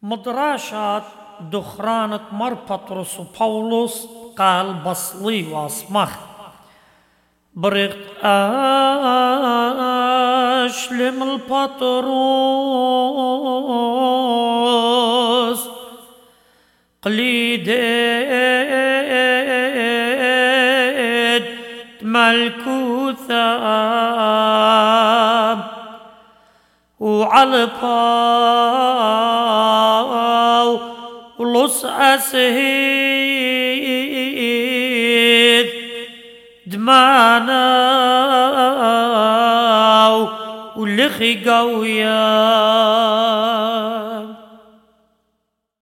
مدراشات دخرانة مر بطرس وبولس قال بصلي واصمخ برغت أشلم البطروس قليدت ملكوثا وعلقا ولص أسهيد دمانا ولخي قويا